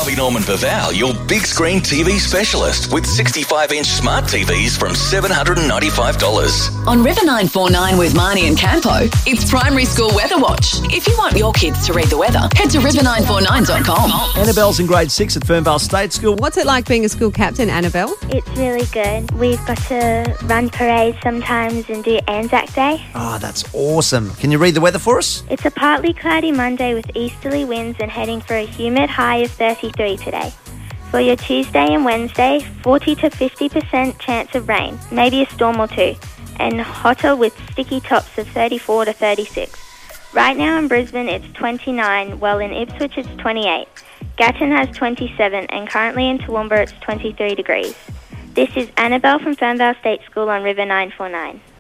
Harvey Norman Paval, your big screen TV specialist with 65-inch smart TVs from $795. On River 949 with Marnie and Campo, it's Primary School Weather Watch. If you want your kids to read the weather, head to river949.com. Annabelle's in grade 6 at Fernvale State School. What's it like being a school captain, Annabelle? It's really good. We've got to run parades sometimes and do Anzac Day. Oh, that's awesome. Can you read the weather for us? It's a partly cloudy Monday with easterly winds and heading for a humid high of 33 today. For your Tuesday and Wednesday, 40 to 50% chance of rain, maybe a storm or two, and hotter with sticky tops of 34 to 36. Right now in Brisbane it's 29, while in Ipswich it's 28. Gatton has 27 and currently in Toowoomba it's 23 degrees. This is Annabelle from Fernvale State School on River 949.